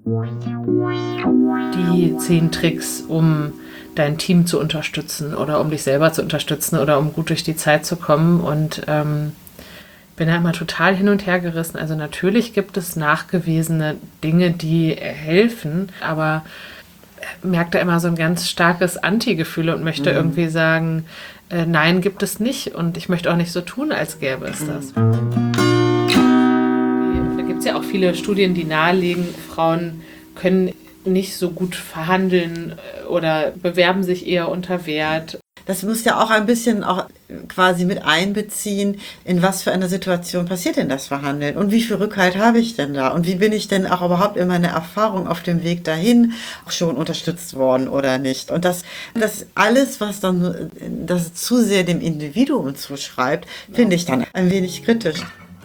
Die 10 Tricks, um dein Team zu unterstützen oder um dich selber zu unterstützen oder um gut durch die Zeit zu kommen. Und bin da immer total hin und her gerissen. Also natürlich gibt es nachgewiesene Dinge, die helfen, aber merke da immer so ein ganz starkes Anti-Gefühl und möchte irgendwie sagen, nein, gibt es nicht. Und ich möchte auch nicht so tun, als gäbe es das. Da gibt es ja auch viele Studien, die nahelegen, Frauen können nicht so gut verhandeln oder bewerben sich eher unter Wert. Das muss ja auch ein bisschen auch quasi mit einbeziehen, in was für einer Situation passiert denn das Verhandeln und wie viel Rückhalt habe ich denn da und wie bin ich denn auch überhaupt in meiner Erfahrung auf dem Weg dahin schon unterstützt worden oder nicht. Und das alles, was dann das zu sehr dem Individuum zuschreibt, finde ich dann ein wenig kritisch.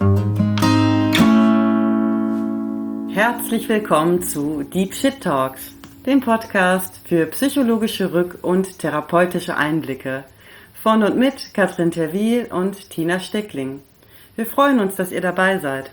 Herzlich willkommen zu Deep Shit Talks, dem Podcast für psychologische Rück- und therapeutische Einblicke von und mit Katrin Terwil und Tina Steckling. Wir freuen uns, dass ihr dabei seid.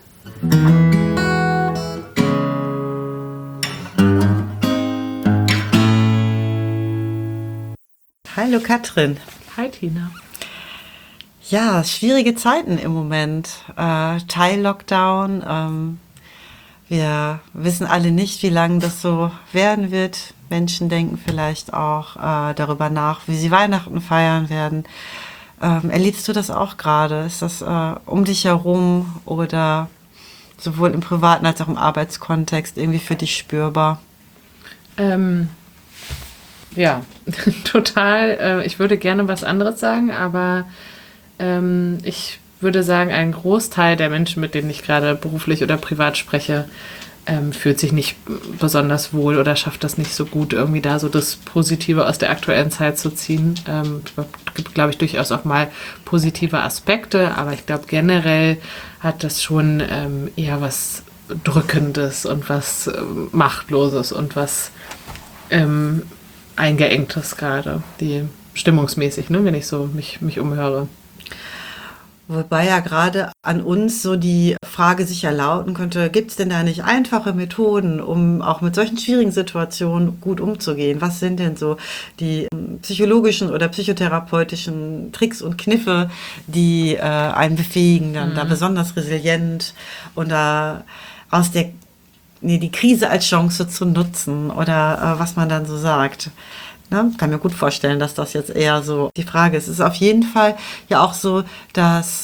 Hallo Katrin. Hi Tina. Ja, schwierige Zeiten im Moment. Teil-Lockdown. Wir wissen alle nicht, wie lange das so werden wird. Menschen denken vielleicht auch darüber nach, wie sie Weihnachten feiern werden. Erlebst du das auch gerade? Ist das um dich herum oder sowohl im privaten als auch im Arbeitskontext irgendwie für dich spürbar? Ja, total. Ich würde gerne was anderes sagen, aber ich würde sagen, ein Großteil der Menschen, mit denen ich gerade beruflich oder privat spreche, fühlt sich nicht besonders wohl oder schafft das nicht so gut, irgendwie da so das Positive aus der aktuellen Zeit zu ziehen. Es gibt, glaube ich, durchaus auch mal positive Aspekte, aber ich glaube, generell hat das schon eher was Drückendes und was Machtloses und was Eingeengtes gerade, die stimmungsmäßig, ne, wenn ich so mich umhöre. Wobei ja gerade an uns so die Frage sicher lauten könnte, gibt es denn da nicht einfache Methoden, um auch mit solchen schwierigen Situationen gut umzugehen? Was sind denn so die psychologischen oder psychotherapeutischen Tricks und Kniffe, die einen befähigen, dann da besonders resilient und da aus die Krise als Chance zu nutzen oder was man dann so sagt? Ne? Kann mir gut vorstellen, dass das jetzt eher so die Frage ist. Es ist auf jeden Fall ja auch so, dass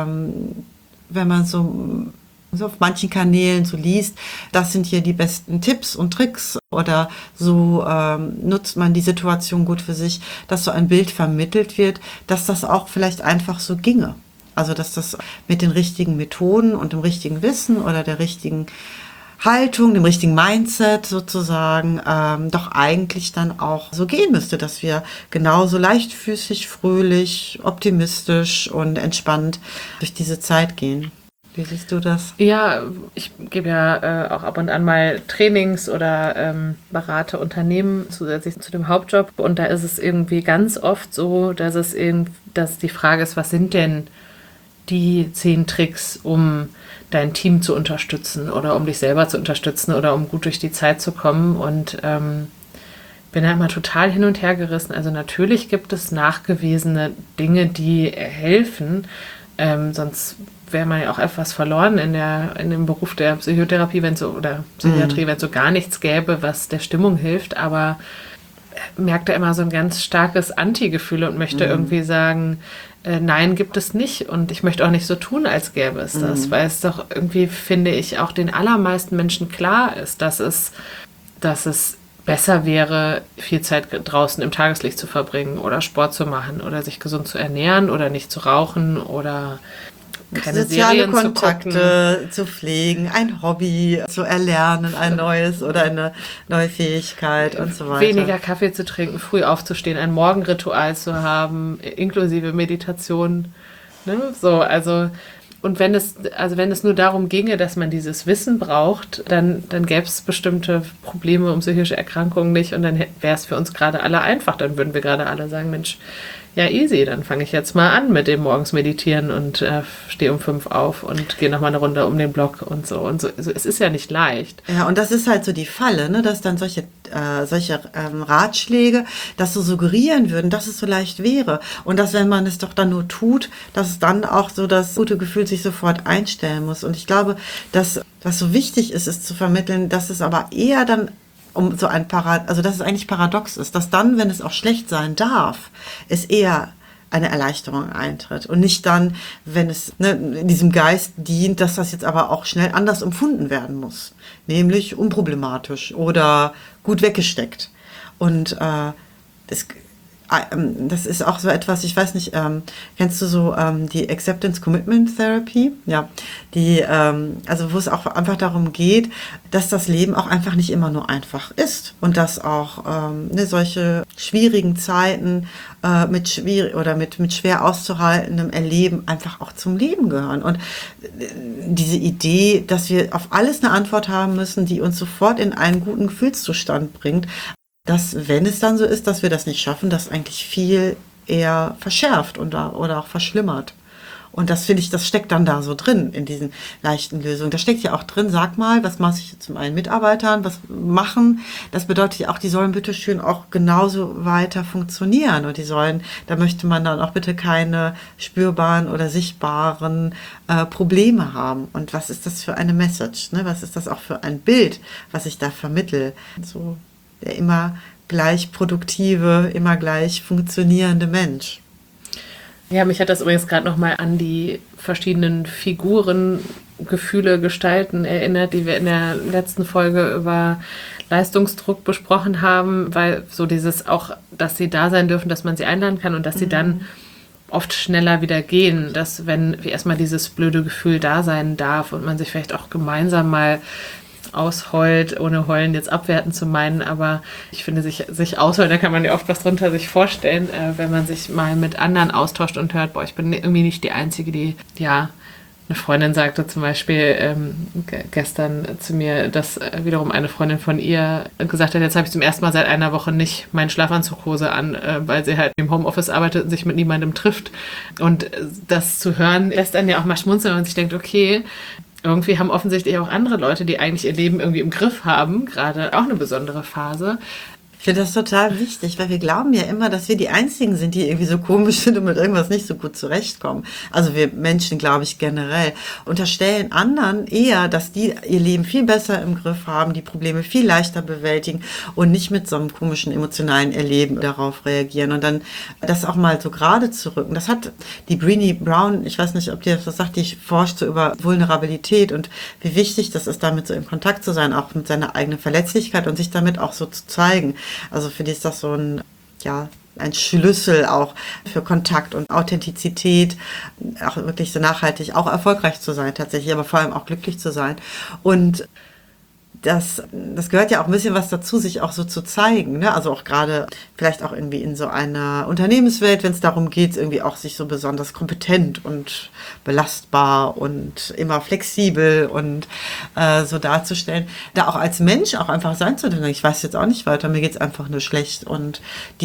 wenn man so auf manchen Kanälen so liest, das sind hier die besten Tipps und Tricks oder so nutzt man die Situation gut für sich, dass so ein Bild vermittelt wird, dass das auch vielleicht einfach so ginge. Also dass das mit den richtigen Methoden und dem richtigen Wissen oder der richtigen Haltung, dem richtigen Mindset sozusagen, doch eigentlich dann auch so gehen müsste, dass wir genauso leichtfüßig, fröhlich, optimistisch und entspannt durch diese Zeit gehen. Wie siehst du das? Ja, ich gebe ja auch ab und an mal Trainings oder berate Unternehmen zusätzlich zu dem Hauptjob und da ist es irgendwie ganz oft so, dass die Frage ist, was sind denn die 10 Tricks, um dein Team zu unterstützen oder um dich selber zu unterstützen oder um gut durch die Zeit zu kommen und bin da immer total hin und her gerissen. Also natürlich gibt es nachgewiesene Dinge, die helfen, sonst wäre man ja auch etwas verloren in dem Beruf der Psychotherapie, oder Psychiatrie, wenn es so gar nichts gäbe, was der Stimmung hilft, aber merke da immer so ein ganz starkes Anti-Gefühl und möchte irgendwie sagen, nein, gibt es nicht und ich möchte auch nicht so tun, als gäbe es das, weil es doch irgendwie, finde ich, auch den allermeisten Menschen klar ist, dass es besser wäre, viel Zeit draußen im Tageslicht zu verbringen oder Sport zu machen oder sich gesund zu ernähren oder nicht zu rauchen oder keine soziale Serien Kontakte zu pflegen, ein Hobby zu erlernen, ein neues oder eine neue Fähigkeit und so weiter. Weniger Kaffee zu trinken, früh aufzustehen, ein Morgenritual zu haben, inklusive Meditation. Ne? So, also, und wenn es nur darum ginge, dass man dieses Wissen braucht, dann gäbe es bestimmte Probleme und psychische Erkrankungen nicht und dann wäre es für uns gerade alle einfach. Dann würden wir gerade alle sagen, Mensch, ja easy, dann fange ich jetzt mal an mit dem morgens meditieren und stehe um 5 auf und gehe nochmal eine Runde um den Block und so. Und so. Also, es ist ja nicht leicht. Ja, und das ist halt so die Falle, ne, dass dann solche Ratschläge das so suggerieren würden, dass es so leicht wäre. Und dass, wenn man es doch dann nur tut, dass es dann auch so das gute Gefühl sich sofort einstellen muss. Und ich glaube, dass was so wichtig ist, ist zu vermitteln, dass es aber eher dann um so ein also dass es eigentlich paradox ist, dass dann, wenn es auch schlecht sein darf, es eher eine Erleichterung eintritt und nicht dann, wenn es in diesem Geist dient, dass das jetzt aber auch schnell anders empfunden werden muss, nämlich unproblematisch oder gut weggesteckt. Und das ist auch so etwas, ich weiß nicht, kennst du so die Acceptance Commitment Therapy? Ja, also wo es auch einfach darum geht, dass das Leben auch einfach nicht immer nur einfach ist und dass auch solche schwierigen Zeiten mit schwer auszuhaltendem Erleben einfach auch zum Leben gehören. Und diese Idee, dass wir auf alles eine Antwort haben müssen, die uns sofort in einen guten Gefühlszustand bringt, dass, wenn es dann so ist, dass wir das nicht schaffen, das eigentlich viel eher verschärft oder auch verschlimmert. Und das finde ich, das steckt dann da so drin in diesen leichten Lösungen. Da steckt ja auch drin, sag mal, was mache ich jetzt mit meinen Mitarbeitern, was machen. Das bedeutet ja auch, die sollen bitte schön auch genauso weiter funktionieren. Und da möchte man dann auch bitte keine spürbaren oder sichtbaren Probleme haben. Und was ist das für eine Message? Ne? Was ist das auch für ein Bild, was ich da vermittle? So der immer gleich produktive, immer gleich funktionierende Mensch. Ja, mich hat das übrigens gerade nochmal an die verschiedenen Figuren, Gefühle, Gestalten erinnert, die wir in der letzten Folge über Leistungsdruck besprochen haben, weil so dieses auch, dass sie da sein dürfen, dass man sie einladen kann und dass sie dann oft schneller wieder gehen, dass wenn erstmal dieses blöde Gefühl da sein darf und man sich vielleicht auch gemeinsam mal ausheult, ohne heulen jetzt abwerten zu meinen, aber ich finde, sich ausheulen, da kann man ja oft was drunter sich vorstellen, wenn man sich mal mit anderen austauscht und hört, boah, ich bin irgendwie nicht die Einzige, die, ja, eine Freundin sagte zum Beispiel gestern zu mir, dass wiederum eine Freundin von ihr gesagt hat, jetzt habe ich zum ersten Mal seit einer Woche nicht meinen Schlafanzughose an, weil sie halt im Homeoffice arbeitet und sich mit niemandem trifft. Und das zu hören, lässt einen ja auch mal schmunzeln und man sich denkt, okay, irgendwie haben offensichtlich auch andere Leute, die eigentlich ihr Leben irgendwie im Griff haben, gerade auch eine besondere Phase. Ich finde das total wichtig, weil wir glauben ja immer, dass wir die Einzigen sind, die irgendwie so komisch sind und mit irgendwas nicht so gut zurechtkommen. Also wir Menschen, glaube ich, generell unterstellen anderen eher, dass die ihr Leben viel besser im Griff haben, die Probleme viel leichter bewältigen und nicht mit so einem komischen emotionalen Erleben darauf reagieren. Und dann das auch mal so gerade zu rücken. Das hat die Brené Brown, ich weiß nicht, ob die das sagt, die forscht so über Vulnerabilität und wie wichtig das ist, damit so in Kontakt zu sein, auch mit seiner eigenen Verletzlichkeit und sich damit auch so zu zeigen. Also für die ist das so ein Schlüssel auch für Kontakt und Authentizität, auch wirklich so nachhaltig, auch erfolgreich zu sein tatsächlich, aber vor allem auch glücklich zu sein. Und das gehört ja auch ein bisschen was dazu, sich auch so zu zeigen, ne? Also auch gerade vielleicht auch irgendwie in so einer Unternehmenswelt, wenn es darum geht, irgendwie auch sich so besonders kompetent und belastbar und immer flexibel und so darzustellen, da auch als Mensch auch einfach sein zu dürfen. Ich weiß jetzt auch nicht weiter, mir geht's einfach nur schlecht und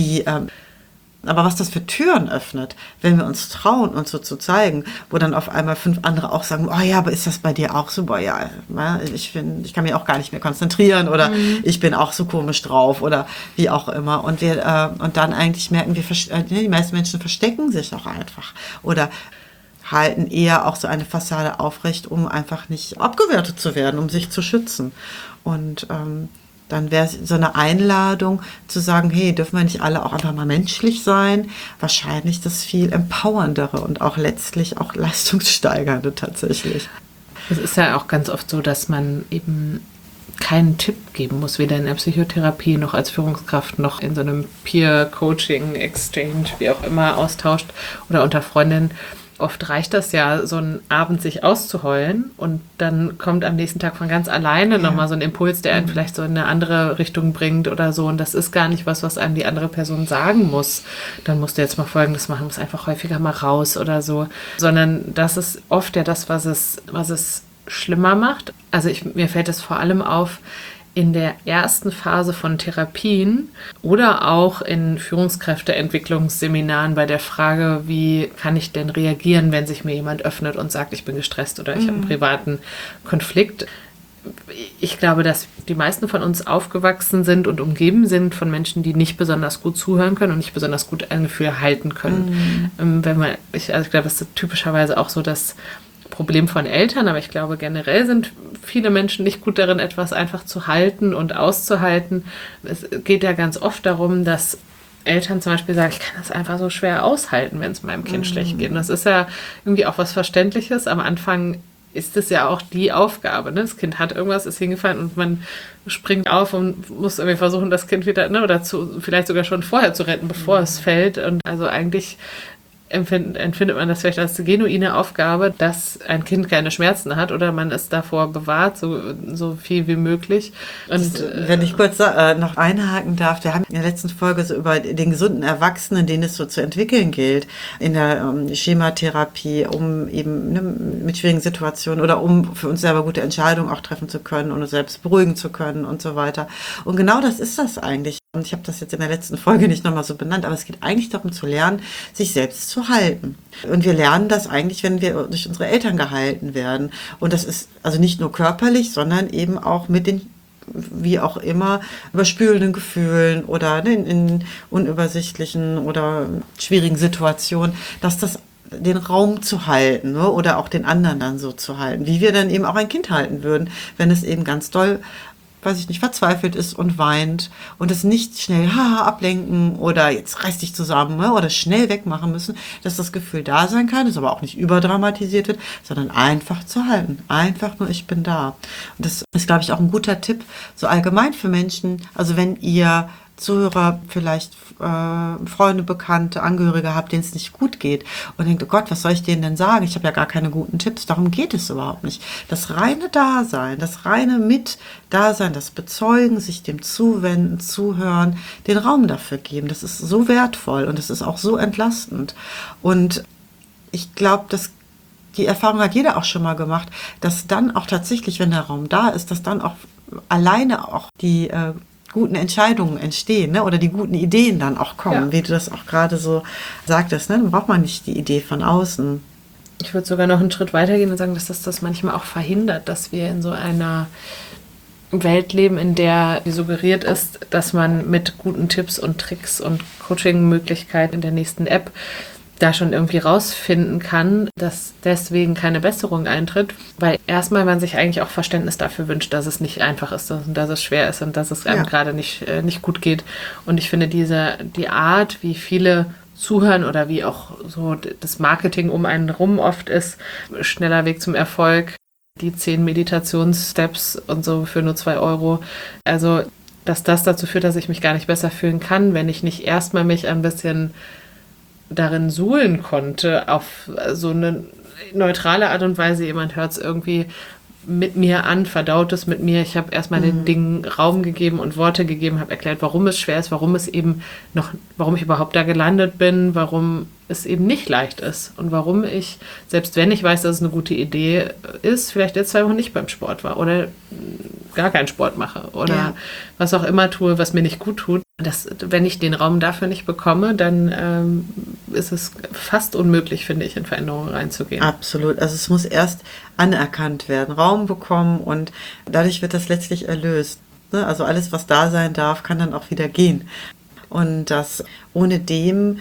aber was das für Türen öffnet, wenn wir uns trauen, uns so zu zeigen, wo dann auf einmal 5 andere auch sagen, oh ja, aber ist das bei dir auch so? Boah, ja, ich kann mich auch gar nicht mehr konzentrieren oder ich bin auch so komisch drauf oder wie auch immer. Und und dann eigentlich merken die meisten Menschen verstecken sich auch einfach oder halten eher auch so eine Fassade aufrecht, um einfach nicht abgewertet zu werden, um sich zu schützen. Und dann wäre es so eine Einladung zu sagen, hey, dürfen wir nicht alle auch einfach mal menschlich sein? Wahrscheinlich das viel empowerndere und auch letztlich auch leistungssteigernde tatsächlich. Es ist ja auch ganz oft so, dass man eben keinen Tipp geben muss, weder in der Psychotherapie noch als Führungskraft noch in so einem Peer-Coaching, Exchange, wie auch immer, austauscht oder unter Freundinnen. Oft reicht das ja, so einen Abend sich auszuheulen und dann kommt am nächsten Tag von ganz alleine nochmal so ein Impuls, der einen vielleicht so in eine andere Richtung bringt oder so. Und das ist gar nicht was einem die andere Person sagen muss. Dann musst du jetzt mal Folgendes machen, musst einfach häufiger mal raus oder so. Sondern das ist oft ja das, was es schlimmer macht. Also mir fällt es vor allem auf in der ersten Phase von Therapien oder auch in Führungskräfteentwicklungsseminaren bei der Frage, wie kann ich denn reagieren, wenn sich mir jemand öffnet und sagt, ich bin gestresst oder ich habe einen privaten Konflikt. Ich glaube, dass die meisten von uns aufgewachsen sind und umgeben sind von Menschen, die nicht besonders gut zuhören können und nicht besonders gut ein Gefühl halten können. Ich glaube, das ist typischerweise auch so das Problem von Eltern, aber ich glaube, generell sind viele Menschen nicht gut darin, etwas einfach zu halten und auszuhalten. Es geht ja ganz oft darum, dass Eltern zum Beispiel sagen, ich kann das einfach so schwer aushalten, wenn es meinem Kind schlecht geht. Und das ist ja irgendwie auch was Verständliches. Am Anfang ist es ja auch die Aufgabe. Ne? Das Kind hat irgendwas, ist hingefallen und man springt auf und muss irgendwie versuchen, das Kind wieder, vielleicht sogar schon vorher zu retten, bevor es fällt. Und also eigentlich empfindet man das vielleicht als genuine Aufgabe, dass ein Kind keine Schmerzen hat oder man es davor bewahrt, so viel wie möglich. Und wenn ich kurz noch einhaken darf, wir haben in der letzten Folge so über den gesunden Erwachsenen, den es so zu entwickeln gilt, in der Schematherapie, um eben mit schwierigen Situationen oder um für uns selber gute Entscheidungen auch treffen zu können und uns selbst beruhigen zu können und so weiter. Und genau das ist das eigentlich. Und ich habe das jetzt in der letzten Folge nicht nochmal so benannt, aber es geht eigentlich darum zu lernen, sich selbst zu halten. Und wir lernen das eigentlich, wenn wir durch unsere Eltern gehalten werden. Und das ist also nicht nur körperlich, sondern eben auch mit den, wie auch immer, überspülenden Gefühlen oder in unübersichtlichen oder schwierigen Situationen, dass das den Raum zu halten, ne? Oder auch den anderen dann so zu halten, wie wir dann eben auch ein Kind halten würden, wenn es eben ganz doll verzweifelt ist und weint und es nicht schnell ablenken oder jetzt reiß dich zusammen, ne, oder schnell wegmachen müssen, dass das Gefühl da sein kann, es aber auch nicht überdramatisiert wird, sondern einfach zu halten. Einfach nur, ich bin da. Und das ist, glaube ich, auch ein guter Tipp, so allgemein für Menschen, also wenn ihr Zuhörer vielleicht Freunde, Bekannte, Angehörige habt, denen es nicht gut geht und denkt, oh Gott, was soll ich denen denn sagen? Ich habe ja gar keine guten Tipps. Darum geht es überhaupt nicht. Das reine Dasein, das reine Mit-Dasein, das Bezeugen, sich dem zuwenden, zuhören, den Raum dafür geben, das ist so wertvoll und das ist auch so entlastend. Und ich glaube, die Erfahrung hat jeder auch schon mal gemacht, dass dann auch tatsächlich, wenn der Raum da ist, dass dann auch alleine auch die guten Entscheidungen entstehen, ne? Oder die guten Ideen dann auch kommen, wie du das auch gerade so sagtest. Ne? Dann braucht man nicht die Idee von außen. Ich würde sogar noch einen Schritt weitergehen und sagen, dass das manchmal auch verhindert, dass wir in so einer Welt leben, in der suggeriert ist, dass man mit guten Tipps und Tricks und Coaching-Möglichkeiten in der nächsten App da schon irgendwie rausfinden kann, dass deswegen keine Besserung eintritt, weil erstmal man sich eigentlich auch Verständnis dafür wünscht, dass es nicht einfach ist und dass es schwer ist und dass es einem gerade nicht gut geht. Und ich finde die Art, wie viele zuhören oder wie auch so das Marketing um einen rum oft ist, schneller Weg zum Erfolg, die 10 Meditationssteps und so für nur 2 Euro. Also, dass das dazu führt, dass ich mich gar nicht besser fühlen kann, wenn ich nicht erstmal mich ein bisschen darin suhlen konnte, auf so eine neutrale Art und Weise. Jemand hört es irgendwie mit mir an, verdaut es mit mir. Ich habe erstmal den Dingen Raum gegeben und Worte gegeben, habe erklärt, warum es schwer ist, warum ich überhaupt da gelandet bin, warum es eben nicht leicht ist und warum ich, selbst wenn ich weiß, dass es eine gute Idee ist, vielleicht jetzt 2 Wochen nicht beim Sport war oder gar keinen Sport mache oder was auch immer tue, was mir nicht gut tut. Wenn ich den Raum dafür nicht bekomme, dann ist es fast unmöglich, finde ich, in Veränderungen reinzugehen. Absolut. Also es muss erst anerkannt werden, Raum bekommen und dadurch wird das letztlich erlöst. Ne? Also alles, was da sein darf, kann dann auch wieder gehen. Und das ohne dem,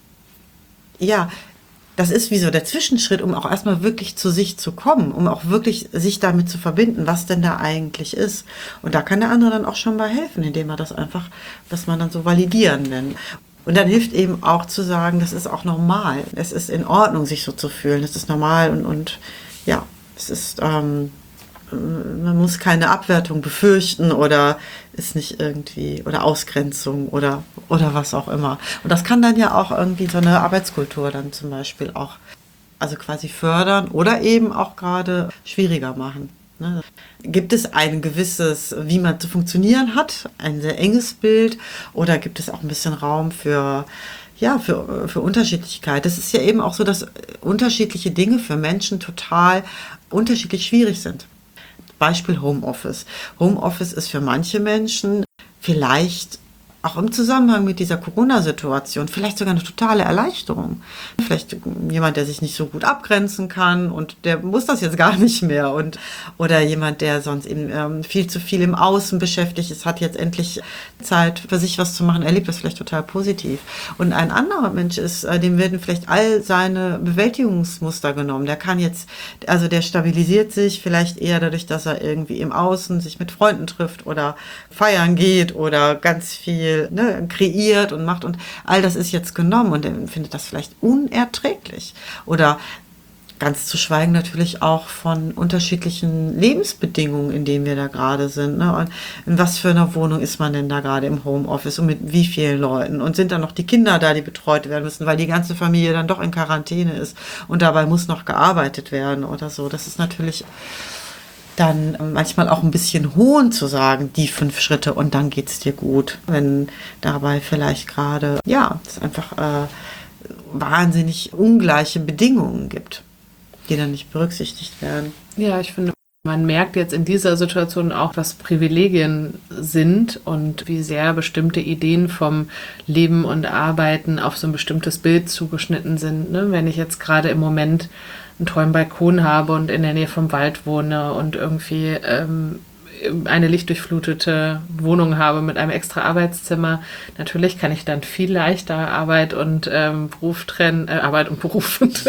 das ist wie so der Zwischenschritt, um auch erstmal wirklich zu sich zu kommen, um auch wirklich sich damit zu verbinden, was denn da eigentlich ist. Und da kann der andere dann auch schon bei helfen, indem er das man dann so validieren nennt. Und dann hilft eben auch zu sagen, das ist auch normal. Es ist in Ordnung, sich so zu fühlen. Das ist normal und es ist, man muss keine Abwertung befürchten oder ist nicht irgendwie, oder Ausgrenzung oder was auch immer. Und das kann dann ja auch irgendwie so eine Arbeitskultur dann zum Beispiel auch, also quasi fördern oder eben auch gerade schwieriger machen. Ne? Gibt es ein gewisses, wie man zu funktionieren hat, ein sehr enges Bild oder gibt es auch ein bisschen Raum für Unterschiedlichkeit? Es ist ja eben auch so, dass unterschiedliche Dinge für Menschen total unterschiedlich schwierig sind. Beispiel Homeoffice. Homeoffice ist für manche Menschen vielleicht auch im Zusammenhang mit dieser Corona-Situation vielleicht sogar eine totale Erleichterung. Vielleicht jemand, der sich nicht so gut abgrenzen kann und der muss das jetzt gar nicht mehr. Oder jemand, der sonst eben viel zu viel im Außen beschäftigt ist, hat jetzt endlich Zeit für sich was zu machen, erlebt das vielleicht total positiv. Und ein anderer Mensch ist, dem werden vielleicht all seine Bewältigungsmuster genommen. Der kann jetzt, also der stabilisiert sich vielleicht eher dadurch, dass er irgendwie im Außen sich mit Freunden trifft oder feiern geht oder ganz viel kreiert und macht und all das ist jetzt genommen und er findet das vielleicht unerträglich. Oder ganz zu schweigen natürlich auch von unterschiedlichen Lebensbedingungen, in denen wir da gerade sind. Ne? Und in was für einer Wohnung ist man denn da gerade im Homeoffice und mit wie vielen Leuten? Und sind dann noch die Kinder da, die betreut werden müssen, weil die ganze Familie dann doch in Quarantäne ist und dabei muss noch gearbeitet werden oder so. Das ist natürlich dann manchmal auch ein bisschen Hohn zu sagen, die 5 Schritte und dann geht's dir gut. Wenn dabei vielleicht gerade, es einfach wahnsinnig ungleiche Bedingungen gibt, die dann nicht berücksichtigt werden. Ja, ich finde, man merkt jetzt in dieser Situation auch, was Privilegien sind und wie sehr bestimmte Ideen vom Leben und Arbeiten auf so ein bestimmtes Bild zugeschnitten sind. Ne? Wenn ich jetzt gerade im Moment einen tollen Balkon habe und in der Nähe vom Wald wohne und irgendwie eine lichtdurchflutete Wohnung habe mit einem extra Arbeitszimmer, natürlich kann ich dann viel leichter Arbeit und Beruf trennen, Arbeit und Beruf und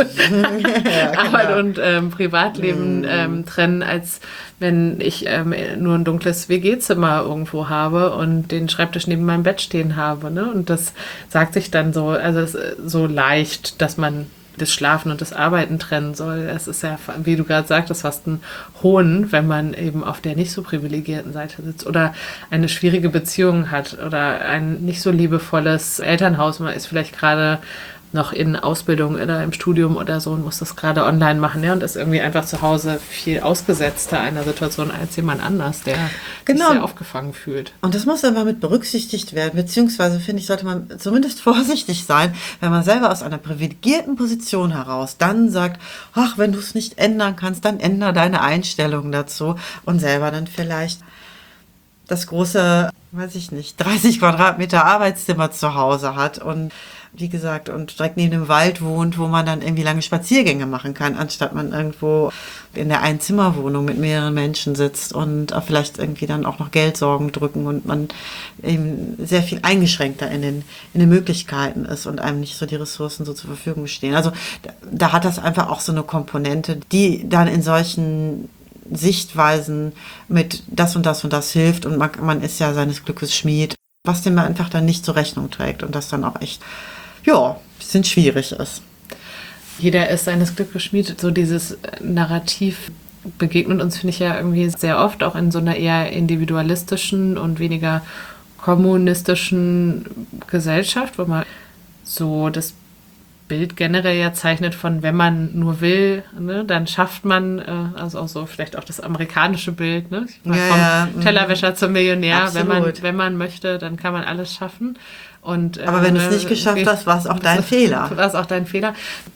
Arbeit und Privatleben trennen, als wenn ich nur ein dunkles WG-Zimmer irgendwo habe und den Schreibtisch neben meinem Bett stehen habe. Ne? Und das sagt sich dann so, also es ist so leicht, dass man das Schlafen und das Arbeiten trennen soll. Es ist ja, wie du gerade sagtest, fast ein Hohn, wenn man eben auf der nicht so privilegierten Seite sitzt oder eine schwierige Beziehung hat oder ein nicht so liebevolles Elternhaus. Man ist vielleicht gerade noch in Ausbildung oder im Studium oder so und muss das gerade online machen, und ist irgendwie einfach zu Hause viel ausgesetzter einer Situation als jemand anders, der sich sehr aufgefangen fühlt. Und das muss einfach mit berücksichtigt werden, beziehungsweise finde ich, sollte man zumindest vorsichtig sein, wenn man selber aus einer privilegierten Position heraus dann sagt, ach, wenn du es nicht ändern kannst, dann ändere deine Einstellung dazu und selber dann vielleicht das große, 30 Quadratmeter Arbeitszimmer zu Hause hat und wie gesagt, und direkt neben dem Wald wohnt, wo man dann irgendwie lange Spaziergänge machen kann, anstatt man irgendwo in der Einzimmerwohnung mit mehreren Menschen sitzt und vielleicht irgendwie dann auch noch Geldsorgen drücken und man eben sehr viel eingeschränkter in den Möglichkeiten ist und einem nicht so die Ressourcen so zur Verfügung stehen. Also da hat das einfach auch so eine Komponente, die dann in solchen Sichtweisen mit das und das und das hilft und man ist ja seines Glückes Schmied, was dem einfach dann nicht zur Rechnung trägt und das dann auch echt, ein bisschen schwierig ist. Jeder ist seines Glückes Schmied. So dieses Narrativ begegnet uns, finde ich, ja irgendwie sehr oft, auch in so einer eher individualistischen und weniger kommunistischen Gesellschaft, wo man so das Bild generell ja zeichnet von, wenn man nur will, ne, dann schafft man, also auch so vielleicht auch das amerikanische Bild, ne? Vom Tellerwäscher zum Millionär, Absolut. wenn man möchte, dann kann man alles schaffen. Und, aber wenn du es nicht geschafft hast, war es auch dein Fehler. War es auch dein Fehler.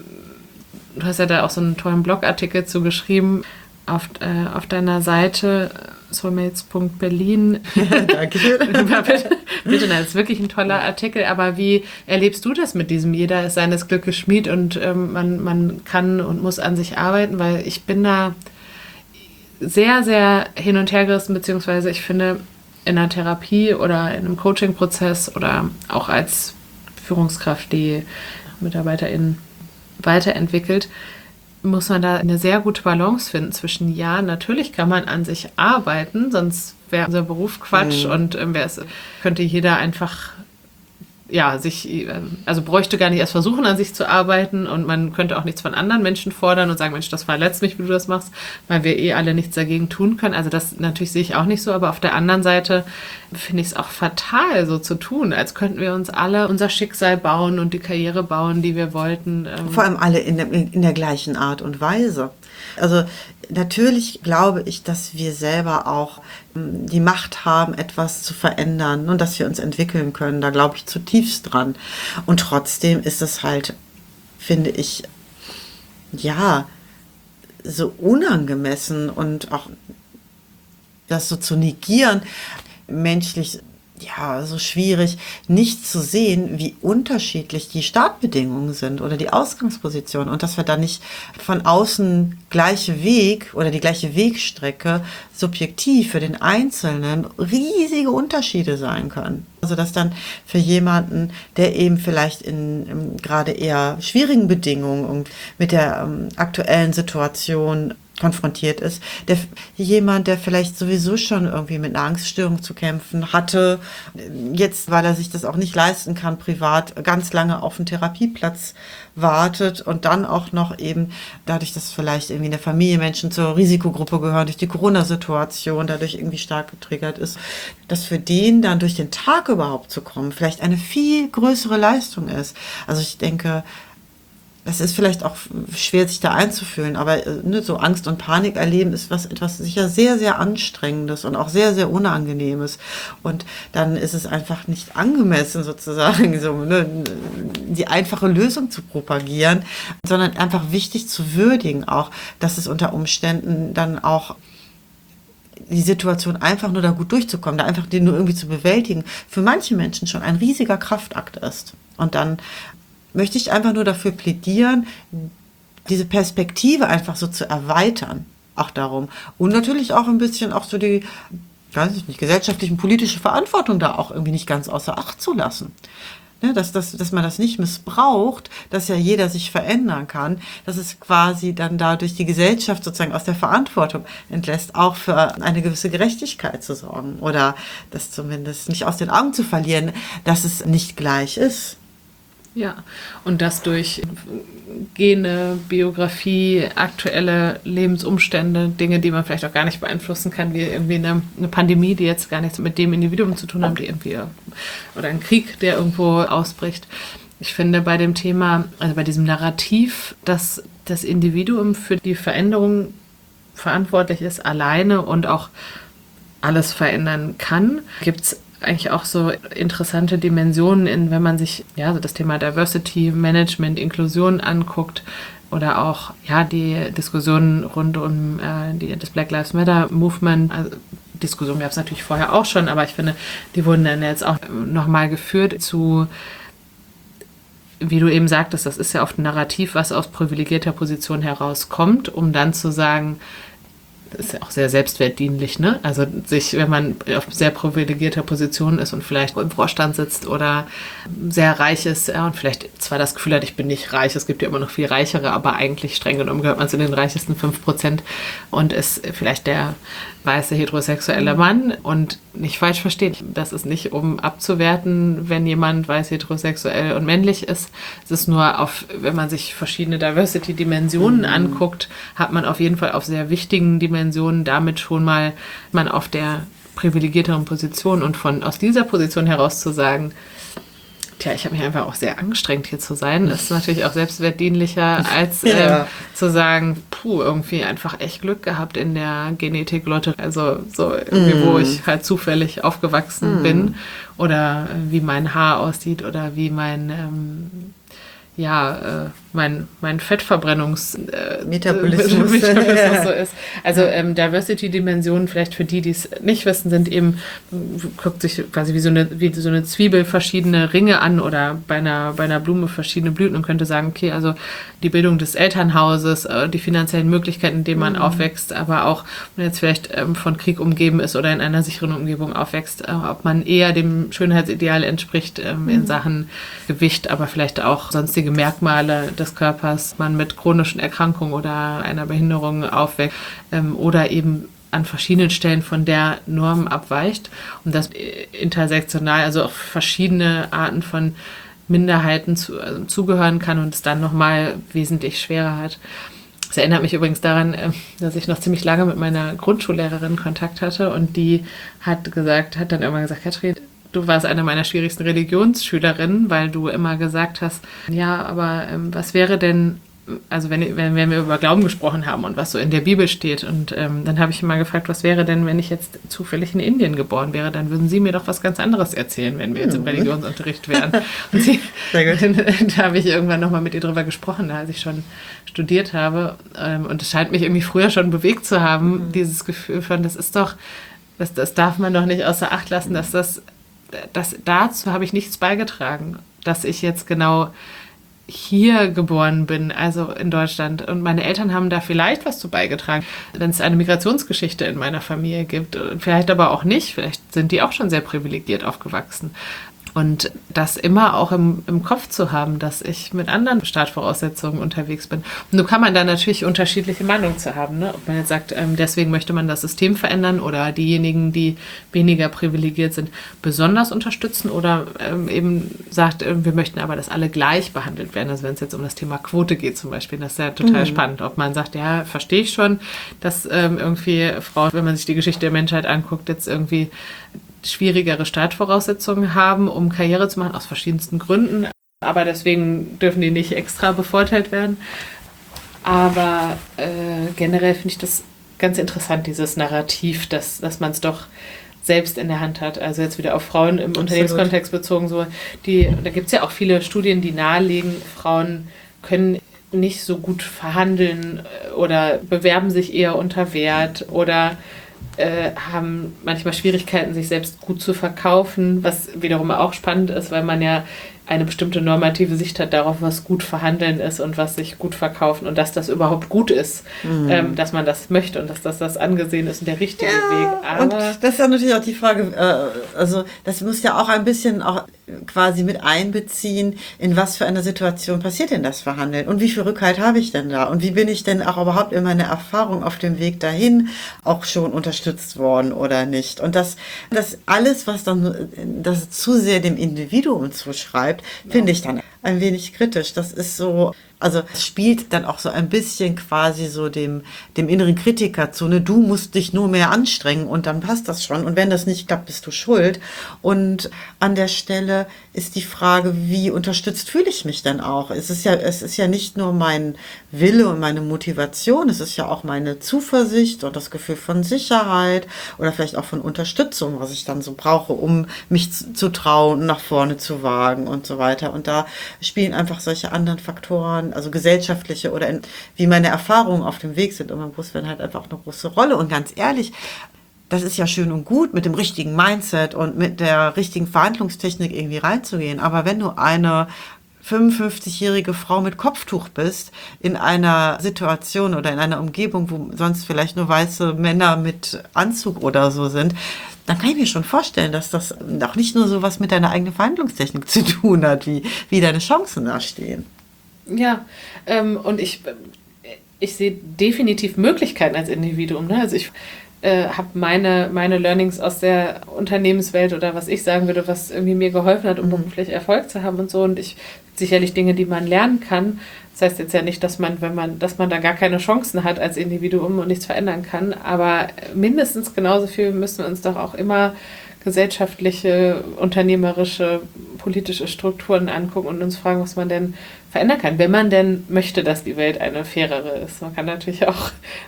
Du hast ja da auch so einen tollen Blogartikel zu geschrieben auf deiner Seite soulmates.berlin. Dankeschön. Bitte, das ist wirklich ein toller Artikel, aber wie erlebst du das mit diesem, jeder ist seines Glückes Schmied und man kann und muss an sich arbeiten, weil ich bin da sehr, sehr hin und her gerissen, beziehungsweise ich finde, in einer Therapie oder in einem Coaching-Prozess oder auch als Führungskraft, die MitarbeiterInnen weiterentwickelt, muss man da eine sehr gute Balance finden zwischen, ja, natürlich kann man an sich arbeiten, sonst wäre unser Beruf Quatsch und könnte jeder einfach bräuchte gar nicht erst versuchen, an sich zu arbeiten und man könnte auch nichts von anderen Menschen fordern und sagen, Mensch, das verletzt mich, wie du das machst, weil wir alle nichts dagegen tun können. Also das natürlich sehe ich auch nicht so, aber auf der anderen Seite finde ich es auch fatal, so zu tun, als könnten wir uns alle unser Schicksal bauen und die Karriere bauen, die wir wollten. Vor allem alle in der gleichen Art und Weise. Also natürlich glaube ich, dass wir selber auch die Macht haben, etwas zu verändern und dass wir uns entwickeln können. Da glaube ich zutiefst dran. Und trotzdem ist es halt, finde ich, so unangemessen und auch das so zu negieren, menschlich so schwierig, nicht zu sehen, wie unterschiedlich die Startbedingungen sind oder die Ausgangsposition und dass wir da nicht von außen gleiche Weg oder die gleiche Wegstrecke subjektiv für den Einzelnen riesige Unterschiede sein können. Also dass dann für jemanden, der eben vielleicht in gerade eher schwierigen Bedingungen und mit der aktuellen Situation konfrontiert ist, jemand, der vielleicht sowieso schon irgendwie mit einer Angststörung zu kämpfen hatte, jetzt, weil er sich das auch nicht leisten kann, privat ganz lange auf einen Therapieplatz wartet und dann auch noch eben dadurch, dass vielleicht irgendwie in der Familie Menschen zur Risikogruppe gehören, durch die Corona-Situation dadurch irgendwie stark getriggert ist, dass für den dann durch den Tag überhaupt zu kommen, vielleicht eine viel größere Leistung ist. Also ich denke, das ist vielleicht auch schwer, sich da einzufühlen, aber so Angst und Panik erleben ist etwas sicher sehr, sehr Anstrengendes und auch sehr, sehr Unangenehmes. Und dann ist es einfach nicht angemessen, sozusagen die einfache Lösung zu propagieren, sondern einfach wichtig zu würdigen auch, dass es unter Umständen dann auch die Situation einfach nur da gut durchzukommen, da einfach den nur irgendwie zu bewältigen, für manche Menschen schon ein riesiger Kraftakt ist. Und dann möchte ich einfach nur dafür plädieren, diese Perspektive einfach so zu erweitern. Auch darum. Und natürlich auch ein bisschen auch so die, weiß ich nicht, gesellschaftliche und politische Verantwortung da auch irgendwie nicht ganz außer Acht zu lassen. Ne, dass man das nicht missbraucht, dass ja jeder sich verändern kann, dass es quasi dann dadurch die Gesellschaft sozusagen aus der Verantwortung entlässt, auch für eine gewisse Gerechtigkeit zu sorgen oder das zumindest nicht aus den Augen zu verlieren, dass es nicht gleich ist. Ja, und das durch Gene, Biografie, aktuelle Lebensumstände, Dinge, die man vielleicht auch gar nicht beeinflussen kann, wie irgendwie eine Pandemie, die jetzt gar nichts mit dem Individuum zu tun haben, die irgendwie, oder ein Krieg, der irgendwo ausbricht. Ich finde bei dem Thema, also bei diesem Narrativ, dass das Individuum für die Veränderung verantwortlich ist, alleine und auch alles verändern kann, gibt es eigentlich auch so interessante Dimensionen, wenn man sich so das Thema Diversity, Management, Inklusion anguckt oder auch die Diskussionen rund um das Black Lives Matter Movement. Also Diskussionen gab es natürlich vorher auch schon, aber ich finde, die wurden dann jetzt auch nochmal geführt zu, wie du eben sagtest, das ist ja oft ein Narrativ, was aus privilegierter Position herauskommt, um dann zu sagen, das ist ja auch sehr selbstwertdienlich, ne? Also wenn man auf sehr privilegierter Position ist und vielleicht im Vorstand sitzt oder sehr reich ist und vielleicht zwar das Gefühl hat, ich bin nicht reich, es gibt ja immer noch viel Reichere, aber eigentlich streng genommen gehört man zu den reichesten 5% und ist vielleicht der weiße heterosexuelle Mann und nicht falsch verstehen. Das ist nicht, um abzuwerten, wenn jemand weiß, heterosexuell und männlich ist. Es ist nur wenn man sich verschiedene Diversity-Dimensionen anguckt, hat man auf jeden Fall auf sehr wichtigen Dimensionen damit schon mal man auf der privilegierteren Position und aus dieser Position heraus zu sagen, ich habe mich einfach auch sehr angestrengt, hier zu sein. Das ist natürlich auch selbstwertdienlicher, als zu sagen, irgendwie einfach echt Glück gehabt in der Genetik-Lotterie. Also so irgendwie, wo ich halt zufällig aufgewachsen bin oder wie mein Haar aussieht oder wie mein Fettverbrennungs Metabolismus so ist. Also Diversity-Dimensionen, vielleicht für die es nicht wissen, sind eben, guckt sich quasi wie so eine Zwiebel verschiedene Ringe an oder bei einer Blume verschiedene Blüten und könnte sagen, okay, also die Bildung des Elternhauses, die finanziellen Möglichkeiten, in denen man aufwächst, aber auch, wenn man jetzt vielleicht von Krieg umgeben ist oder in einer sicheren Umgebung aufwächst, ob man eher dem Schönheitsideal entspricht in Sachen Gewicht, aber vielleicht auch sonstige Merkmale des Körpers, man mit chronischen Erkrankungen oder einer Behinderung aufwächst oder eben an verschiedenen Stellen von der Norm abweicht und das intersektional, also auch verschiedene Arten von Minderheiten zugehören kann und es dann nochmal wesentlich schwerer hat. Das erinnert mich übrigens daran, dass ich noch ziemlich lange mit meiner Grundschullehrerin Kontakt hatte und die hat dann irgendwann gesagt, Katrin, du warst eine meiner schwierigsten Religionsschülerinnen, weil du immer gesagt hast, ja, aber was wäre denn, also wenn wir über Glauben gesprochen haben und was so in der Bibel steht und dann habe ich immer gefragt, was wäre denn, wenn ich jetzt zufällig in Indien geboren wäre, dann würden Sie mir doch was ganz anderes erzählen, wenn wir jetzt im Religionsunterricht wären. Und da habe ich irgendwann nochmal mit ihr drüber gesprochen, als ich schon studiert habe und es scheint mich irgendwie früher schon bewegt zu haben, dieses Gefühl von, das ist doch das darf man doch nicht außer Acht lassen, dass dazu habe ich nichts beigetragen, dass ich jetzt genau hier geboren bin, also in Deutschland. Und meine Eltern haben da vielleicht was zu beigetragen, wenn es eine Migrationsgeschichte in meiner Familie gibt. Vielleicht aber auch nicht. Vielleicht sind die auch schon sehr privilegiert aufgewachsen. Und das immer auch im Kopf zu haben, dass ich mit anderen Startvoraussetzungen unterwegs bin. Und so kann man da natürlich unterschiedliche Meinungen zu haben. Ne? Ob man jetzt sagt, deswegen möchte man das System verändern oder diejenigen, die weniger privilegiert sind, besonders unterstützen oder eben sagt, wir möchten aber, dass alle gleich behandelt werden. Also wenn es jetzt um das Thema Quote geht zum Beispiel, das ist ja total spannend. Ob man sagt, ja, verstehe ich schon, dass irgendwie Frauen, wenn man sich die Geschichte der Menschheit anguckt, jetzt irgendwie schwierigere Startvoraussetzungen haben, um Karriere zu machen, aus verschiedensten Gründen. Aber deswegen dürfen die nicht extra bevorteilt werden. Aber generell finde ich das ganz interessant, dieses Narrativ, dass man es doch selbst in der Hand hat. Also jetzt wieder auf Frauen im Unternehmenskontext bezogen. Da gibt es ja auch viele Studien, die nahelegen, Frauen können nicht so gut verhandeln oder bewerben sich eher unter Wert oder haben manchmal Schwierigkeiten, sich selbst gut zu verkaufen, was wiederum auch spannend ist, weil man ja eine bestimmte normative Sicht hat darauf, was gut verhandeln ist und was sich gut verkaufen und dass das überhaupt gut ist, dass man das möchte und dass das angesehen ist und der richtige Weg. Aber und das ist ja natürlich auch die Frage, also das muss ja auch ein bisschen auch quasi mit einbeziehen, in was für einer Situation passiert denn das Verhandeln und wie viel Rückhalt habe ich denn da und wie bin ich denn auch überhaupt in meiner Erfahrung auf dem Weg dahin auch schon unterstützt worden oder nicht. Und das alles, was dann das zu sehr dem Individuum zuschreibt, finde ich dann ein wenig kritisch. Das ist so, also es spielt dann auch so ein bisschen quasi so dem inneren Kritiker zu, ne? Du musst dich nur mehr anstrengen und dann passt das schon. Und wenn das nicht klappt, bist du schuld. Und an der Stelle ist die Frage, wie unterstützt fühle ich mich denn auch? Es ist ja nicht nur mein Wille und meine Motivation, es ist ja auch meine Zuversicht und das Gefühl von Sicherheit oder vielleicht auch von Unterstützung, was ich dann so brauche, um mich zu trauen, nach vorne zu wagen und so weiter. Und da spielen einfach solche anderen Faktoren, also gesellschaftliche oder wie meine Erfahrungen auf dem Weg sind und mein Berufswelt halt einfach eine große Rolle. Und ganz ehrlich, das ist ja schön und gut, mit dem richtigen Mindset und mit der richtigen Verhandlungstechnik irgendwie reinzugehen. Aber wenn du eine 55-jährige Frau mit Kopftuch bist, in einer Situation oder in einer Umgebung, wo sonst vielleicht nur weiße Männer mit Anzug oder so sind, dann kann ich mir schon vorstellen, dass das auch nicht nur so was mit deiner eigenen Verhandlungstechnik zu tun hat, wie deine Chancen da stehen. Ja, und ich sehe definitiv Möglichkeiten als Individuum. Ne? Also ich habe meine Learnings aus der Unternehmenswelt oder was ich sagen würde, was irgendwie mir geholfen hat, um beruflich Erfolg zu haben und so. Und sicherlich Dinge, die man lernen kann. Das heißt jetzt ja nicht, dass man da gar keine Chancen hat als Individuum und nichts verändern kann. Aber mindestens genauso viel müssen wir uns doch auch immer gesellschaftliche, unternehmerische, politische Strukturen angucken und uns fragen, was man denn verändern kann, wenn man denn möchte, dass die Welt eine fairere ist. Man kann natürlich auch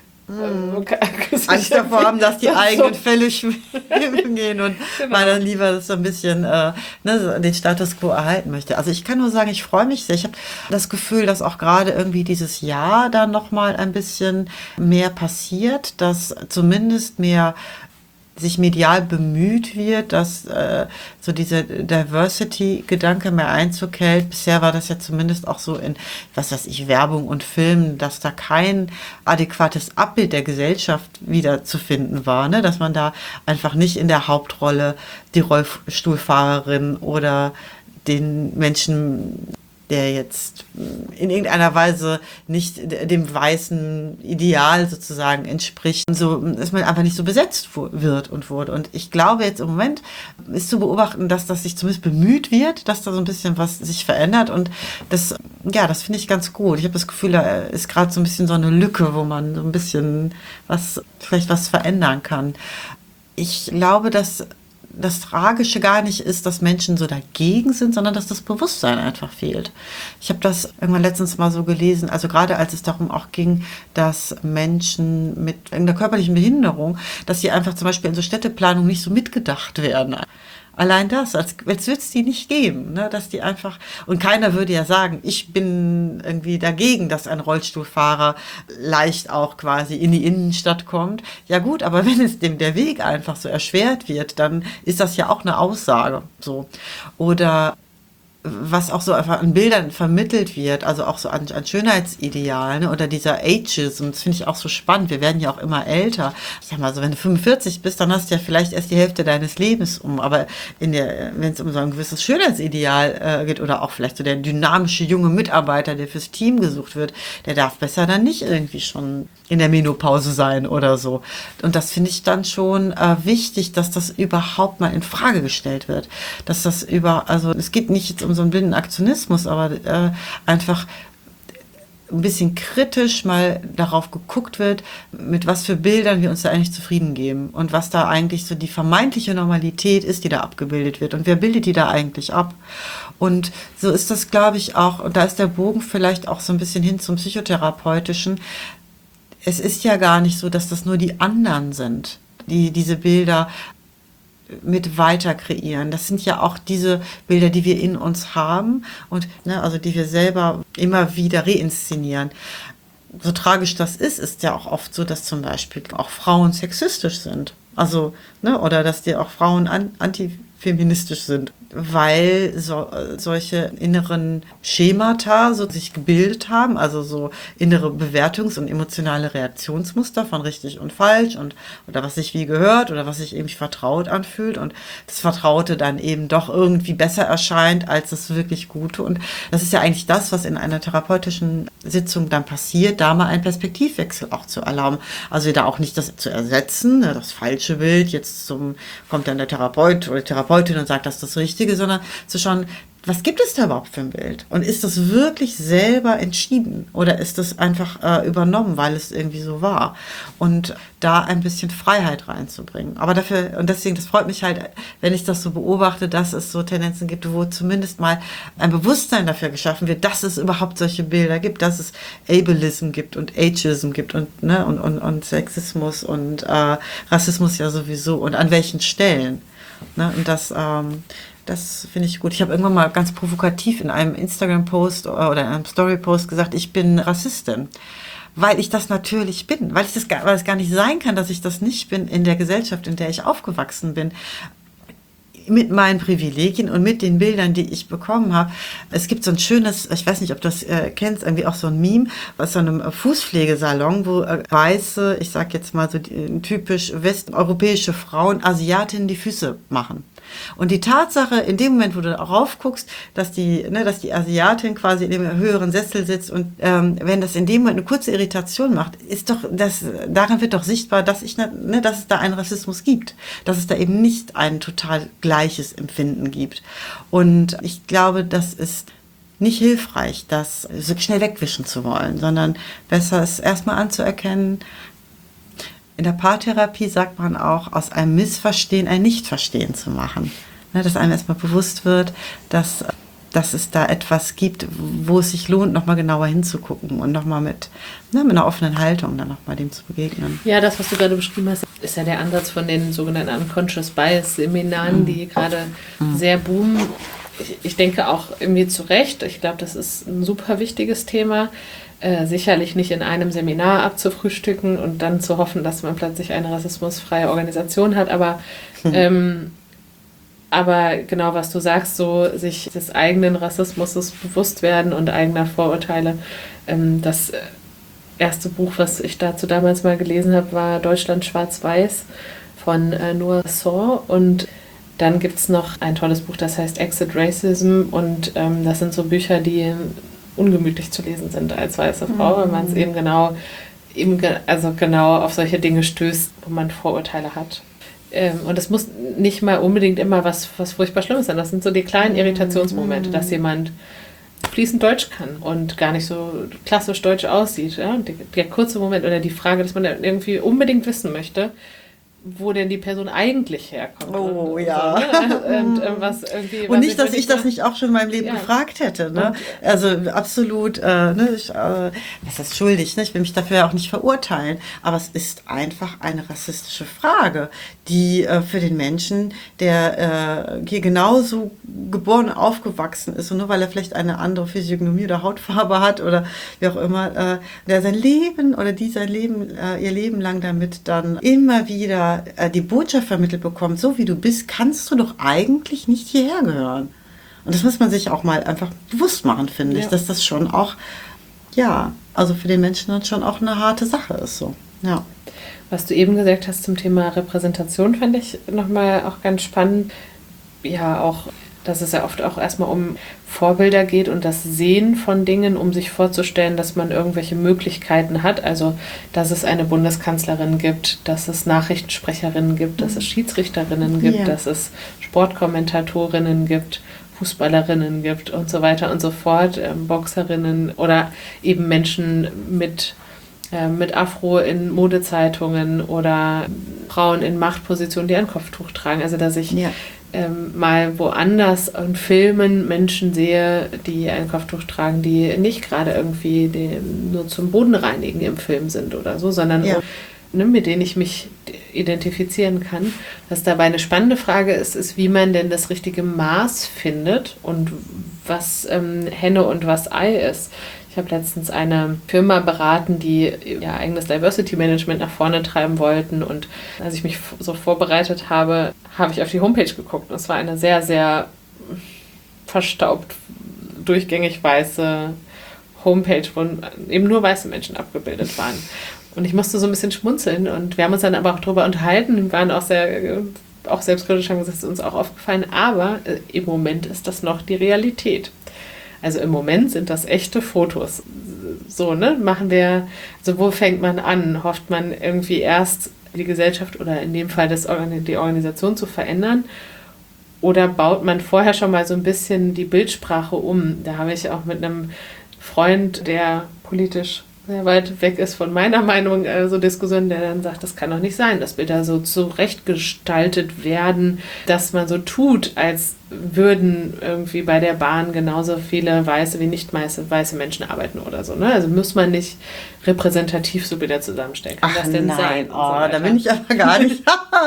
Angst davor haben, dass die eigenen Fälle schwimmen gehen und man dann lieber das so ein bisschen den Status quo erhalten möchte. Also ich kann nur sagen, ich freue mich sehr. Ich habe das Gefühl, dass auch gerade irgendwie dieses Jahr dann nochmal ein bisschen mehr passiert, dass zumindest mehr sich medial bemüht wird, dass so dieser Diversity-Gedanke mehr Einzug hält. Bisher war das ja zumindest auch so in, was weiß ich, Werbung und Filmen, dass da kein adäquates Abbild der Gesellschaft wieder zu finden war, ne? Dass man da einfach nicht in der Hauptrolle die Rollstuhlfahrerin oder den Menschen, der jetzt in irgendeiner Weise nicht dem weißen Ideal sozusagen entspricht, so dass man einfach nicht so besetzt wird und wurde. Und ich glaube, jetzt im Moment ist zu beobachten, dass das sich zumindest bemüht wird, dass da so ein bisschen was sich verändert. Und das finde ich ganz gut. Ich habe das Gefühl, da ist gerade so ein bisschen so eine Lücke, wo man so ein bisschen vielleicht was verändern kann. Ich glaube, dass das Tragische gar nicht ist, dass Menschen so dagegen sind, sondern dass das Bewusstsein einfach fehlt. Ich habe das irgendwann letztens mal so gelesen, also gerade als es darum auch ging, dass Menschen mit irgendeiner körperlichen Behinderung, dass sie einfach zum Beispiel in so Städteplanung nicht so mitgedacht werden. Allein das, als würde es die nicht geben, ne? Dass die einfach, und keiner würde ja sagen, ich bin irgendwie dagegen, dass ein Rollstuhlfahrer leicht auch quasi in die Innenstadt kommt. Ja gut, aber wenn es dem der Weg einfach so erschwert wird, dann ist das ja auch eine Aussage, so. Oder was auch so einfach an Bildern vermittelt wird, also auch so an Schönheitsidealen, ne? Oder dieser Ageism, das finde ich auch so spannend. Wir werden ja auch immer älter. Ich sag mal so, wenn du 45 bist, dann hast du ja vielleicht erst die Hälfte deines Lebens um. Aber wenn es um so ein gewisses Schönheitsideal geht oder auch vielleicht so der dynamische junge Mitarbeiter, der fürs Team gesucht wird, der darf besser dann nicht irgendwie schon in der Menopause sein oder so. Und das finde ich dann schon wichtig, dass das überhaupt mal in Frage gestellt wird. Dass das also es geht nicht jetzt um so einen blinden Aktionismus, aber einfach ein bisschen kritisch mal darauf geguckt wird, mit was für Bildern wir uns da eigentlich zufrieden geben und was da eigentlich so die vermeintliche Normalität ist, die da abgebildet wird und wer bildet die da eigentlich ab. Und so ist das, glaube ich, auch, und da ist der Bogen vielleicht auch so ein bisschen hin zum Psychotherapeutischen. Es ist ja gar nicht so, dass das nur die anderen sind, die diese Bilder mit weiter kreieren. Das sind ja auch diese Bilder, die wir in uns haben und also die wir selber immer wieder reinszenieren. So tragisch das ist ja auch oft so, dass zum Beispiel auch Frauen sexistisch sind. Also, oder dass die auch Frauen antifeministisch sind, weil solche inneren Schemata so sich gebildet haben, also so innere Bewertungs- und emotionale Reaktionsmuster von richtig und falsch oder was sich wie gehört oder was sich eben vertraut anfühlt und das Vertraute dann eben doch irgendwie besser erscheint als das wirklich Gute. Und das ist ja eigentlich das, was in einer therapeutischen Sitzung dann passiert, da mal einen Perspektivwechsel auch zu erlauben. Also da auch nicht das zu ersetzen, das falsche Bild, jetzt kommt dann der Therapeut oder die Therapeutin und sagt, das ist das Richtige, sondern zu schauen, was gibt es da überhaupt für ein Bild? Und ist das wirklich selber entschieden? Oder ist das einfach übernommen, weil es irgendwie so war? Und da ein bisschen Freiheit reinzubringen. Aber deswegen, das freut mich halt, wenn ich das so beobachte, dass es so Tendenzen gibt, wo zumindest mal ein Bewusstsein dafür geschaffen wird, dass es überhaupt solche Bilder gibt, dass es Ableism gibt und Ageism gibt und Sexismus und Rassismus ja sowieso und an welchen Stellen. Und das finde ich gut. Ich habe irgendwann mal ganz provokativ in einem Instagram-Post oder in einem Story-Post gesagt, ich bin Rassistin. Weil ich das natürlich bin. Weil es gar nicht sein kann, dass ich das nicht bin in der Gesellschaft, in der ich aufgewachsen bin. Mit meinen Privilegien und mit den Bildern, die ich bekommen habe. Es gibt so ein schönes, ich weiß nicht, ob du das kennst, irgendwie auch so ein Meme aus so einem Fußpflegesalon, wo weiße, ich sag jetzt mal so typisch westeuropäische Frauen Asiatinnen die Füße machen. Und die Tatsache, in dem Moment, wo du darauf guckst, dass die Asiatin quasi in dem höheren Sessel sitzt und wenn das in dem Moment eine kurze Irritation macht, ist doch daran wird doch sichtbar, dass es da einen Rassismus gibt, dass es da eben nicht ein total gleiches Empfinden gibt. Und ich glaube, das ist nicht hilfreich, das so schnell wegwischen zu wollen, sondern besser ist erstmal anzuerkennen. In der Paartherapie sagt man auch, aus einem Missverstehen ein Nichtverstehen zu machen. Dass einem erstmal bewusst wird, dass es da etwas gibt, wo es sich lohnt, nochmal genauer hinzugucken und nochmal mit einer offenen Haltung dann nochmal dem zu begegnen. Ja, das, was du gerade beschrieben hast, ist ja der Ansatz von den sogenannten Unconscious Bias Seminaren, die gerade sehr boomen. Ich denke auch irgendwie zu Recht. Ich glaube, das ist ein super wichtiges Thema. Sicherlich nicht in einem Seminar abzufrühstücken und dann zu hoffen, dass man plötzlich eine rassismusfreie Organisation hat, aber genau, was du sagst, so sich des eigenen Rassismus bewusst werden und eigener Vorurteile. Das erste Buch, was ich dazu damals mal gelesen habe, war Deutschland schwarz-weiß von Noah Saw und dann gibt es noch ein tolles Buch, das heißt Exit Racism und das sind so Bücher, die ungemütlich zu lesen sind als weiße Frau, wenn man es eben genau auf solche Dinge stößt, wo man Vorurteile hat. Und es muss nicht mal unbedingt immer was furchtbar Schlimmes sein. Das sind so die kleinen Irritationsmomente, dass jemand fließend Deutsch kann und gar nicht so klassisch deutsch aussieht. Ja? Der kurze Moment oder die Frage, dass man irgendwie unbedingt wissen möchte, wo denn die Person eigentlich herkommt. Oh, und ja. So, ne? Was irgendwie, und nicht, dass ich das nicht auch schon in meinem Leben Ja. gefragt hätte. Ne? Also absolut, was ist schuldig? Ne? Ich will mich dafür ja auch nicht verurteilen. Aber es ist einfach eine rassistische Frage, die für den Menschen, der hier genauso geboren und aufgewachsen ist und nur weil er vielleicht eine andere Physiognomie oder Hautfarbe hat oder wie auch immer, der sein Leben oder die sein Leben, ihr Leben lang damit dann immer wieder die Botschaft vermittelt bekommt, so wie du bist, kannst du doch eigentlich nicht hierher gehören. Und das muss man sich auch mal einfach bewusst machen, finde ich, dass das schon auch, ja, also für den Menschen dann schon auch eine harte Sache ist, so, ja. Was du eben gesagt hast zum Thema Repräsentation, fand ich nochmal auch ganz spannend. Ja, auch, dass es ja oft auch erstmal um Vorbilder geht und das Sehen von Dingen, um sich vorzustellen, dass man irgendwelche Möglichkeiten hat. Also, dass es eine Bundeskanzlerin gibt, dass es Nachrichtensprecherinnen gibt, dass es Schiedsrichterinnen gibt, dass es Sportkommentatorinnen gibt, Fußballerinnen gibt und so weiter und so fort, Boxerinnen oder eben Menschen mit Afro in Modezeitungen oder Frauen in Machtpositionen, die ein Kopftuch tragen. Also, dass ich mal woanders in Filmen Menschen sehe, die ein Kopftuch tragen, die nicht gerade irgendwie nur zum Bodenreinigen im Film sind oder so, sondern mit denen ich mich identifizieren kann. Was dabei eine spannende Frage ist, wie man denn das richtige Maß findet und was Henne und was Ei ist. Ich habe letztens eine Firma beraten, die ihr eigenes Diversity Management nach vorne treiben wollten. Und als ich mich so vorbereitet habe, habe ich auf die Homepage geguckt. Und es war eine sehr, sehr verstaubt, durchgängig weiße Homepage, wo eben nur weiße Menschen abgebildet waren. Und ich musste so ein bisschen schmunzeln. Und wir haben uns dann aber auch darüber unterhalten. Wir waren auch selbstkritisch, haben gesagt, es ist uns auch aufgefallen. Aber im Moment ist das noch die Realität. Also im Moment sind das echte Fotos. So, ne? Also wo fängt man an? Hofft man irgendwie erst die Gesellschaft oder in dem Fall die Organisation zu verändern? Oder baut man vorher schon mal so ein bisschen die Bildsprache um? Da habe ich auch mit einem Freund, der politisch sehr weit weg ist von meiner Meinung, so Diskussionen, der dann sagt, das kann doch nicht sein, dass Bilder so zurechtgestaltet werden, dass man so tut, als würden irgendwie bei der Bahn genauso viele weiße wie nicht weiße Menschen arbeiten oder so. Ne? Also muss man nicht repräsentativ so Bilder zusammenstellen. Kann das denn sein? Oh, da bin ich aber gar nicht.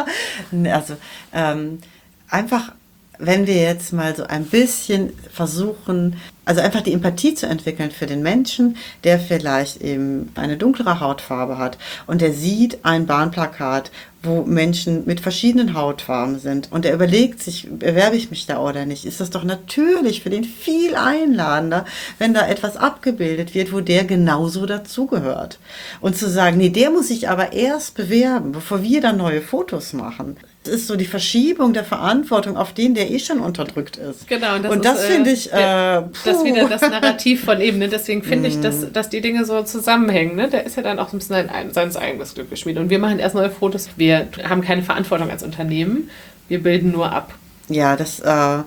Also einfach, wenn wir jetzt mal so ein bisschen versuchen, also einfach die Empathie zu entwickeln für den Menschen, der vielleicht eben eine dunklere Hautfarbe hat und der sieht ein Bahnplakat, wo Menschen mit verschiedenen Hautfarben sind und er überlegt sich, bewerbe ich mich da oder nicht, ist das doch natürlich für den viel einladender, wenn da etwas abgebildet wird, wo der genauso dazugehört. Und zu sagen, nee, der muss sich aber erst bewerben, bevor wir dann neue Fotos machen. Das ist so die Verschiebung der Verantwortung auf den, der eh schon unterdrückt ist. Genau. Und das finde ich... das wieder das Narrativ von eben. Ne? Deswegen finde ich, dass die Dinge so zusammenhängen. Ne? Der ist ja dann auch so ein bisschen sein eigenes Glück geschmiedet. Und wir machen erst neue Fotos. Wir haben keine Verantwortung als Unternehmen. Wir bilden nur ab. Ja, das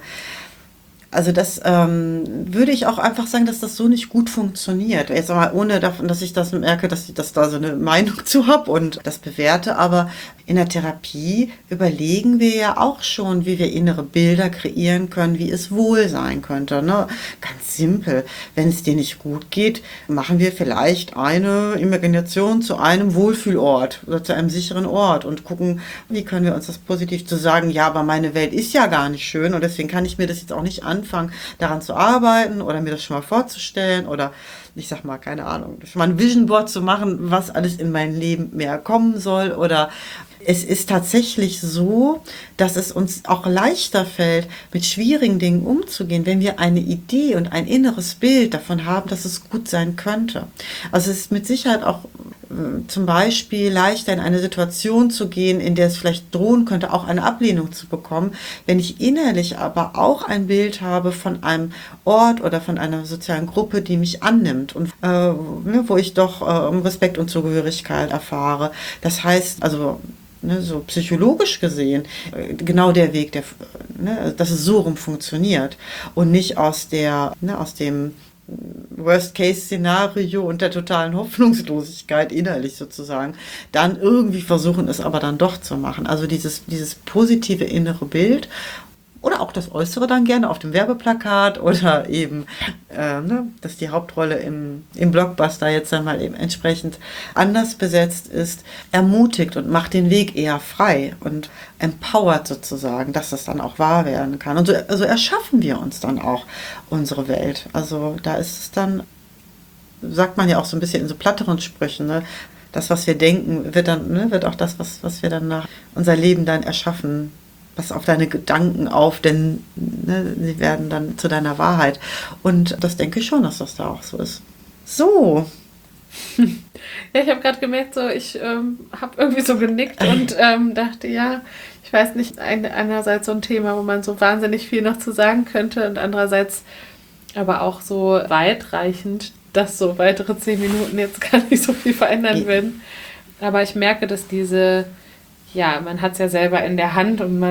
würde ich auch einfach sagen, dass das so nicht gut funktioniert. Jetzt mal ohne davon, dass ich das merke, dass ich da so eine Meinung zu habe und das bewerte. Aber in der Therapie überlegen wir ja auch schon, wie wir innere Bilder kreieren können, wie es wohl sein könnte. Ne? Ganz simpel. Wenn es dir nicht gut geht, machen wir vielleicht eine Imagination zu einem Wohlfühlort oder zu einem sicheren Ort und gucken, wie können wir uns das positiv zu sagen, ja, aber meine Welt ist ja gar nicht schön und deswegen kann ich mir das jetzt auch nicht anfangen, daran zu arbeiten oder mir das schon mal vorzustellen oder ich sag mal, keine Ahnung, schon mal ein Vision Board zu machen, was alles in mein Leben mehr kommen soll oder es ist tatsächlich so, dass es uns auch leichter fällt, mit schwierigen Dingen umzugehen, wenn wir eine Idee und ein inneres Bild davon haben, dass es gut sein könnte. Also es ist mit Sicherheit auch zum Beispiel leichter in eine Situation zu gehen, in der es vielleicht drohen könnte, auch eine Ablehnung zu bekommen, wenn ich innerlich aber auch ein Bild habe von einem Ort oder von einer sozialen Gruppe, die mich annimmt und wo ich doch Respekt und Zugehörigkeit erfahre. Das heißt, also so psychologisch gesehen, genau der Weg, dass es so rum funktioniert und nicht aus dem Worst-Case-Szenario und der totalen Hoffnungslosigkeit innerlich sozusagen, dann irgendwie versuchen, es aber dann doch zu machen. Also dieses positive innere Bild oder auch das Äußere dann gerne auf dem Werbeplakat oder eben, dass die Hauptrolle im Blockbuster jetzt einmal eben entsprechend anders besetzt ist, ermutigt und macht den Weg eher frei und empowert sozusagen, dass das dann auch wahr werden kann. Und so also erschaffen wir uns dann auch unsere Welt. Also da ist es dann, sagt man ja auch so ein bisschen in so platteren Sprüchen, ne? Das, was wir denken, wird dann, ne, wird auch das, was wir dann nach unser Leben dann erschaffen. Pass auf deine Gedanken auf, denn ne, sie werden dann zu deiner Wahrheit. Und das denke ich schon, dass das da auch so ist. So. Ja, ich habe gerade gemerkt, so ich habe irgendwie so genickt und dachte, ja, ich weiß nicht, einerseits so ein Thema, wo man so wahnsinnig viel noch zu sagen könnte und andererseits aber auch so weitreichend, dass so weitere 10 Minuten jetzt gar nicht so viel verändern würden. Aber ich merke, dass man hat es ja selber in der Hand und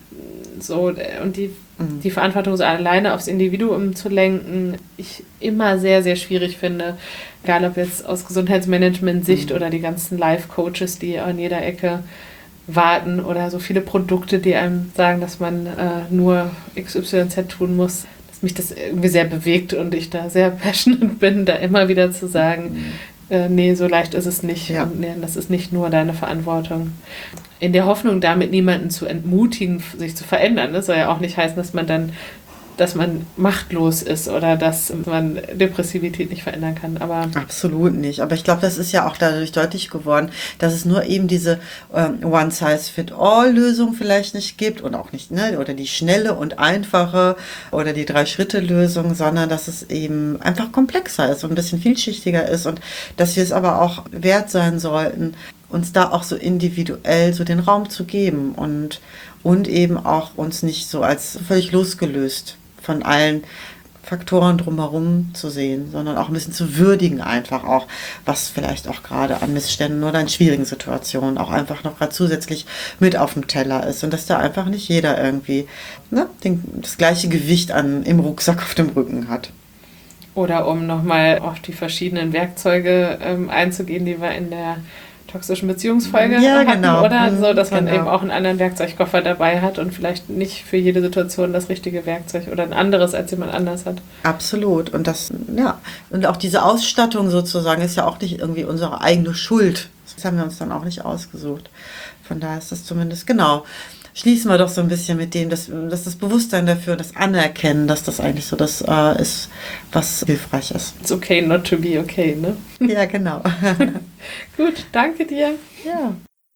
die Verantwortung so alleine aufs Individuum zu lenken, ich immer sehr, sehr schwierig finde. Egal ob jetzt aus Gesundheitsmanagement-Sicht oder die ganzen Life-Coaches, die an jeder Ecke warten oder so viele Produkte, die einem sagen, dass man nur XYZ tun muss, dass mich das irgendwie sehr bewegt und ich da sehr passionate bin, da immer wieder zu sagen, nee, so leicht ist es nicht. Ja. Und nee, das ist nicht nur deine Verantwortung. In der Hoffnung, damit niemanden zu entmutigen, sich zu verändern. Das soll ja auch nicht heißen, dass man machtlos ist oder dass man Depressivität nicht verändern kann. Aber Absolut nicht. Aber ich glaube, das ist ja auch dadurch deutlich geworden, dass es nur eben diese One-Size-Fit-All-Lösung vielleicht nicht gibt und auch nicht, ne, oder die schnelle und einfache oder die 3-Schritte-Lösung, sondern dass es eben einfach komplexer ist und ein bisschen vielschichtiger ist und dass wir es aber auch wert sein sollten, uns da auch so individuell so den Raum zu geben und eben auch uns nicht so als völlig losgelöst von allen Faktoren drumherum zu sehen, sondern auch ein bisschen zu würdigen einfach auch, was vielleicht auch gerade an Missständen oder an schwierigen Situationen auch einfach noch gerade zusätzlich mit auf dem Teller ist und dass da einfach nicht jeder irgendwie das gleiche Gewicht im Rucksack auf dem Rücken hat. oder um nochmal auf die verschiedenen Werkzeuge einzugehen, die wir in der toxischen Beziehungsfolge hatten, genau. oder so, dass man Genau. eben auch einen anderen Werkzeugkoffer dabei hat und vielleicht nicht für jede Situation das richtige Werkzeug oder ein anderes als jemand anders hat. Absolut. Und und auch diese Ausstattung sozusagen ist ja auch nicht irgendwie unsere eigene Schuld. Das haben wir uns dann auch nicht ausgesucht. Von daher ist das zumindest, genau. Schließen wir doch so ein bisschen mit dem, dass das Bewusstsein dafür, das Anerkennen, dass das eigentlich so das ist, was hilfreich ist. It's okay not to be okay, ne? Ja, genau. Gut, danke dir. Ja.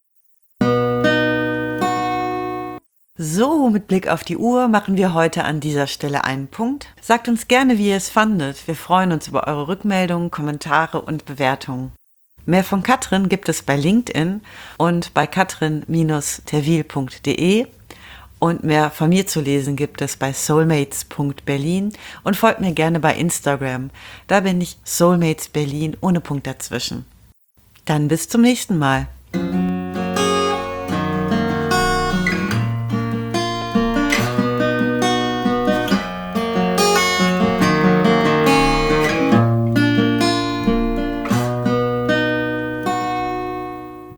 So, mit Blick auf die Uhr machen wir heute an dieser Stelle einen Punkt. Sagt uns gerne, wie ihr es fandet. Wir freuen uns über eure Rückmeldungen, Kommentare und Bewertungen. Mehr von Katrin gibt es bei LinkedIn und bei katrin-terwil.de und mehr von mir zu lesen gibt es bei soulmates.berlin und folgt mir gerne bei Instagram. Da bin ich Soulmates Berlin ohne Punkt dazwischen. Dann bis zum nächsten Mal.